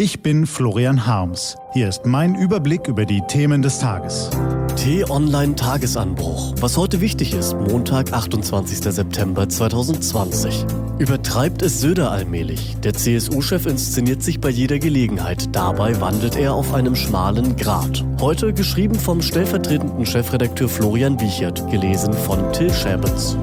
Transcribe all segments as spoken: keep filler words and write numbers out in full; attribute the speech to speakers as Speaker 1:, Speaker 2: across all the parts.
Speaker 1: Ich bin Florian Harms. Hier ist mein Überblick über die Themen des Tages.
Speaker 2: T-Online-Tagesanbruch. Was heute wichtig ist, Montag, achtundzwanzigster September zweitausendzwanzig. Übertreibt es Söder allmählich? Der C S U-Chef inszeniert sich bei jeder Gelegenheit. Dabei wandelt er auf einem schmalen Grat. Heute geschrieben vom stellvertretenden Chefredakteur Florian Wiechert, gelesen von Till Schäbitz.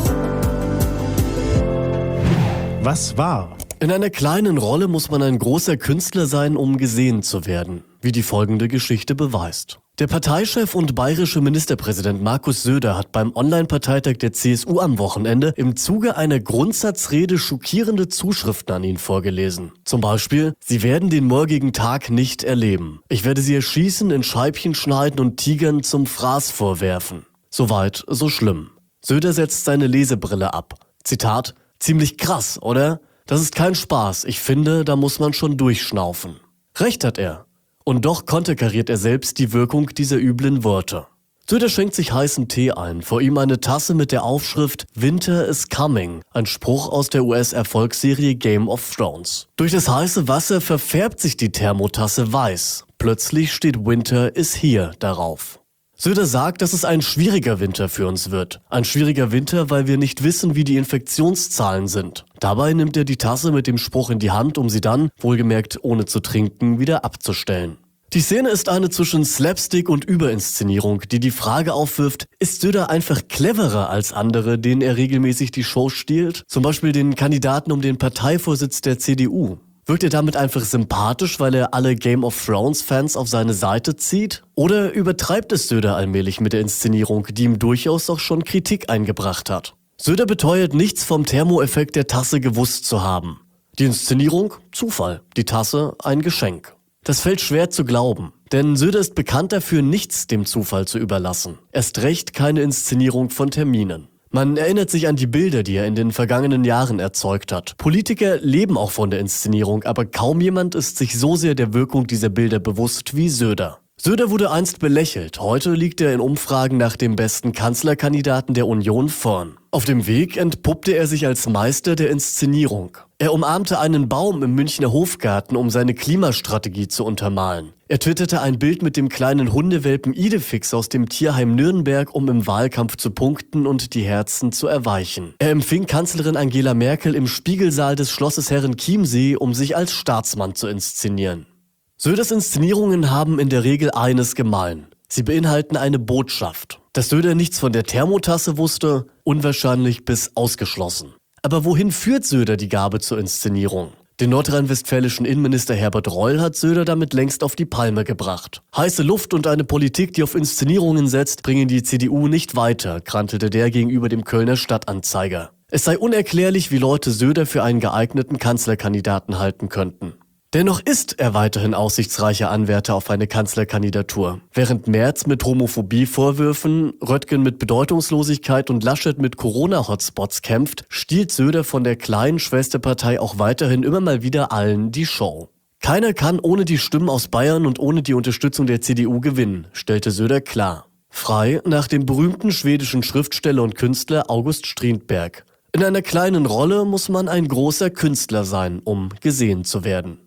Speaker 1: Was war?
Speaker 2: In einer kleinen Rolle muss man ein großer Künstler sein, um gesehen zu werden, wie die folgende Geschichte beweist. Der Parteichef und bayerische Ministerpräsident Markus Söder hat beim Online-Parteitag der C S U am Wochenende im Zuge einer Grundsatzrede schockierende Zuschriften an ihn vorgelesen. Zum Beispiel: Sie werden den morgigen Tag nicht erleben. Ich werde sie erschießen, in Scheibchen schneiden und Tigern zum Fraß vorwerfen. Soweit, so schlimm. Söder setzt seine Lesebrille ab. Zitat: Ziemlich krass, oder? Das ist kein Spaß. Ich finde, da muss man schon durchschnaufen. Recht hat er. Und doch konterkariert er selbst die Wirkung dieser üblen Worte. Söder schenkt sich heißen Tee ein. Vor ihm eine Tasse mit der Aufschrift Winter is coming. Ein Spruch aus der U S-Erfolgsserie Game of Thrones. Durch das heiße Wasser verfärbt sich die Thermotasse weiß. Plötzlich steht Winter is here darauf. Söder sagt, dass es ein schwieriger Winter für uns wird. Ein schwieriger Winter, weil wir nicht wissen, wie die Infektionszahlen sind. Dabei nimmt er die Tasse mit dem Spruch in die Hand, um sie dann, wohlgemerkt ohne zu trinken, wieder abzustellen. Die Szene ist eine zwischen Slapstick und Überinszenierung, die die Frage aufwirft, ist Söder einfach cleverer als andere, denen er regelmäßig die Show stiehlt? Zum Beispiel den Kandidaten um den Parteivorsitz der C D U. Wirkt er damit einfach sympathisch, weil er alle Game of Thrones-Fans auf seine Seite zieht? Oder übertreibt es Söder allmählich mit der Inszenierung, die ihm durchaus auch schon Kritik eingebracht hat? Söder beteuert, nichts vom Thermoeffekt der Tasse gewusst zu haben. Die Inszenierung? Zufall. Die Tasse? Ein Geschenk. Das fällt schwer zu glauben, denn Söder ist bekannt dafür, nichts dem Zufall zu überlassen. Erst recht keine Inszenierung von Terminen. Man erinnert sich an die Bilder, die er in den vergangenen Jahren erzeugt hat. Politiker leben auch von der Inszenierung, aber kaum jemand ist sich so sehr der Wirkung dieser Bilder bewusst wie Söder. Söder wurde einst belächelt, heute liegt er in Umfragen nach dem besten Kanzlerkandidaten der Union vorn. Auf dem Weg entpuppte er sich als Meister der Inszenierung. Er umarmte einen Baum im Münchner Hofgarten, um seine Klimastrategie zu untermalen. Er twitterte ein Bild mit dem kleinen Hundewelpen Idefix aus dem Tierheim Nürnberg, um im Wahlkampf zu punkten und die Herzen zu erweichen. Er empfing Kanzlerin Angela Merkel im Spiegelsaal des Schlosses Herrenchiemsee, um sich als Staatsmann zu inszenieren. Söders Inszenierungen haben in der Regel eines gemein. Sie beinhalten eine Botschaft. Dass Söder nichts von der Thermotasse wusste, unwahrscheinlich bis ausgeschlossen. Aber wohin führt Söder die Gabe zur Inszenierung? Den nordrhein-westfälischen Innenminister Herbert Reul hat Söder damit längst auf die Palme gebracht. Heiße Luft und eine Politik, die auf Inszenierungen setzt, bringen die C D U nicht weiter, krantelte der gegenüber dem Kölner Stadtanzeiger. Es sei unerklärlich, wie Leute Söder für einen geeigneten Kanzlerkandidaten halten könnten. Dennoch ist er weiterhin aussichtsreicher Anwärter auf eine Kanzlerkandidatur. Während Merz mit Homophobie-Vorwürfen, Röttgen mit Bedeutungslosigkeit und Laschet mit Corona-Hotspots kämpft, stiehlt Söder von der kleinen Schwesterpartei auch weiterhin immer mal wieder allen die Show. Keiner kann ohne die Stimmen aus Bayern und ohne die Unterstützung der C D U gewinnen, stellte Söder klar. Frei nach dem berühmten schwedischen Schriftsteller und Künstler August Strindberg. In einer kleinen Rolle muss man ein großer Künstler sein, um gesehen zu werden.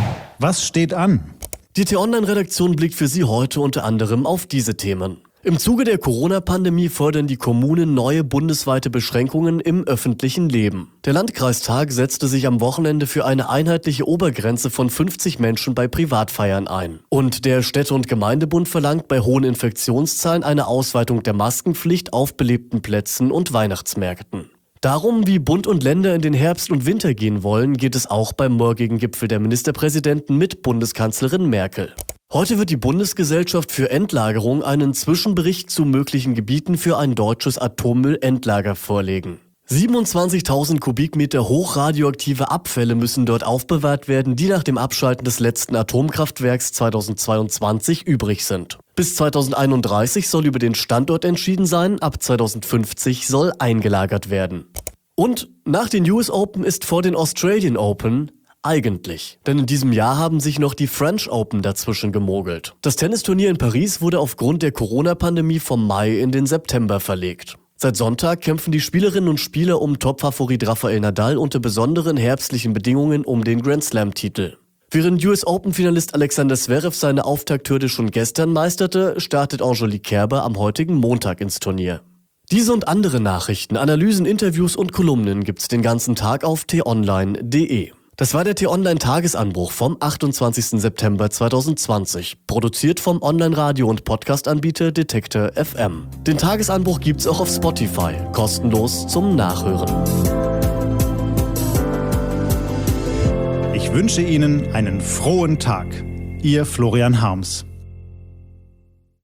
Speaker 1: Was steht an?
Speaker 2: Die T-Online-Redaktion blickt für Sie heute unter anderem auf diese Themen. Im Zuge der Corona-Pandemie fordern die Kommunen neue bundesweite Beschränkungen im öffentlichen Leben. Der Landkreistag setzte sich am Wochenende für eine einheitliche Obergrenze von fünfzig Menschen bei Privatfeiern ein. Und der Städte- und Gemeindebund verlangt bei hohen Infektionszahlen eine Ausweitung der Maskenpflicht auf belebten Plätzen und Weihnachtsmärkten. Darum, wie Bund und Länder in den Herbst und Winter gehen wollen, geht es auch beim morgigen Gipfel der Ministerpräsidenten mit Bundeskanzlerin Merkel. Heute wird die Bundesgesellschaft für Endlagerung einen Zwischenbericht zu möglichen Gebieten für ein deutsches Atommüllendlager vorlegen. siebenundzwanzigtausend Kubikmeter hochradioaktive Abfälle müssen dort aufbewahrt werden, die nach dem Abschalten des letzten Atomkraftwerks zweitausendzweiundzwanzig übrig sind. Bis zweitausendeinunddreißig soll über den Standort entschieden sein, ab zweitausendfünfzig soll eingelagert werden. Und nach den U S Open ist vor den Australian Open eigentlich. Denn in diesem Jahr haben sich noch die French Open dazwischen gemogelt. Das Tennisturnier in Paris wurde aufgrund der Corona-Pandemie vom Mai in den September verlegt. Seit Sonntag kämpfen die Spielerinnen und Spieler um Topfavorit Rafael Nadal unter besonderen herbstlichen Bedingungen um den Grand Slam-Titel. Während U S Open-Finalist Alexander Zverev seine Auftakthürde schon gestern meisterte, startet Angelique Kerber am heutigen Montag ins Turnier. Diese und andere Nachrichten, Analysen, Interviews und Kolumnen gibt's den ganzen Tag auf t online punkt de. Das war der T-Online-Tagesanbruch vom achtundzwanzigsten September zweitausendzwanzig, produziert vom Online-Radio- und Podcast-Anbieter Detektor F M. Den Tagesanbruch gibt's auch auf Spotify, kostenlos zum Nachhören.
Speaker 1: Ich wünsche Ihnen einen frohen Tag. Ihr Florian Harms.